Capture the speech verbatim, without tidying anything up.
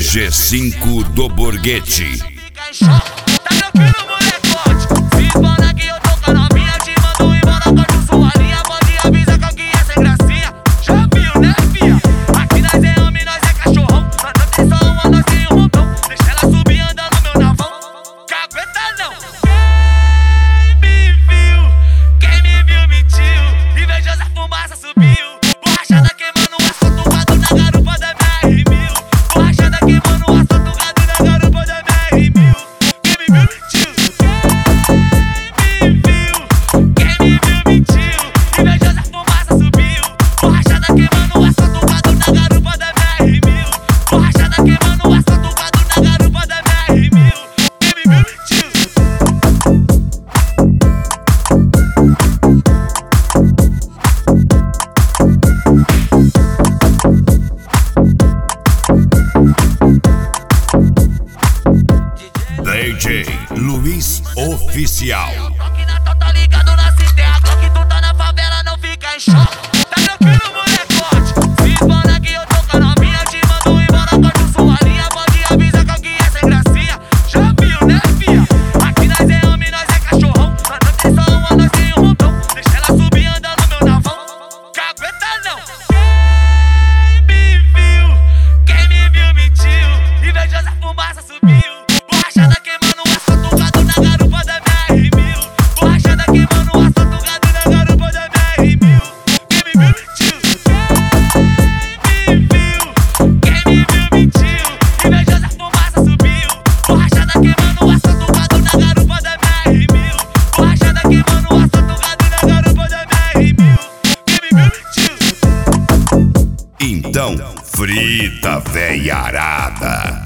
G cinco do Borghetti. Tá tranquilo, molecote? Se espana que eu tô com a novinha, te mando embora, corto sua linha. Pode avisar qual que é sem gracinha. Já viu, né, fia? Aqui nós é homem, nós é cachorrão. Só não tem só uma, nós tem um montão. Deixa ela subir andando meu navão. Cagueta não. Quem me viu, quem me viu mentiu. Invejosa fumaça subiu. Borrachada queimando o asfalto gado na garupa da minha R mil. Borrachada queimando o asfalto gado na garupa da minha R mil. Quem me viu mentiu. Quem me viu, quem me viu mentiu. Invejosa fumaça subiu. Borrachada queimando o asfalto gado na garupa da minha R mil. Borrachada queimando o asfalto gado na garupa da minha R mil. Quem me viu mentiu. D J Luiz Oficial. Toque na tota ligado na cité, a Glock, tu tá na favela, não fica em choque. Tá tranquilo, molecote? Se espana que eu tô com a novinha, te mando embora, corto sua linha. Pode avisar qual que é sem gracinha. Já viu, né, fia? Aqui nós é homem, nós é cachorrão. Só não tem só uma, nós tem um montão. Deixa ela subir andando meu navão. Cagueta não. Quem me viu, quem me viu mentiu. Invejosa fumaça subiu. Borrachada queimando o asfalto gado na garupa da minha R mil. Borrachada queimando o asfalto gado na garupa da minha R mil. Quem me viu mentiu. Quem me viu, quem me viu mentiu. Invejosa fumaça subiu. Borrachada queimando o asfalto gado na garupa da minha R mil. Borrachada queimando o asfalto gado na garupa da minha R mil. Quem me viu mentiu. Então, frita veiarada.